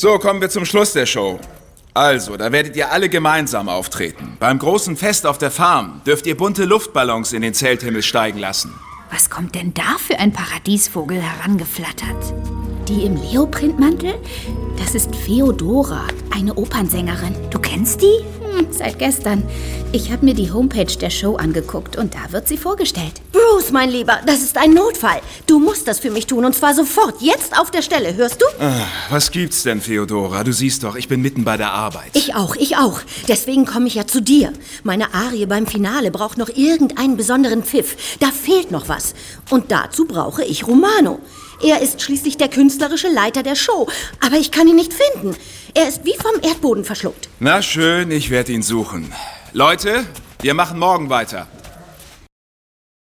So, kommen wir zum Schluss der Show. Also, da werdet ihr alle gemeinsam auftreten. Beim großen Fest auf der Farm dürft ihr bunte Luftballons in den Zelthimmel steigen lassen. Was kommt denn da für ein Paradiesvogel herangeflattert? Die im Leoprintmantel? Das ist Feodora, eine Opernsängerin. Du kennst die? Seit gestern. Ich habe mir die Homepage der Show angeguckt und da wird sie vorgestellt. Bruce, mein Lieber, das ist ein Notfall. Du musst das für mich tun und zwar sofort, jetzt auf der Stelle, hörst du? Was gibt's denn, Feodora? Du siehst doch, ich bin mitten bei der Arbeit. Ich auch. Deswegen komme ich ja zu dir. Meine Arie beim Finale braucht noch irgendeinen besonderen Pfiff. Da fehlt noch was. Und dazu brauche ich Romano. Er ist schließlich der künstlerische Leiter der Show. Aber ich kann ihn nicht finden. Er ist wie vom Erdboden verschluckt. Na schön, ich werde ihn suchen. Leute, wir machen morgen weiter.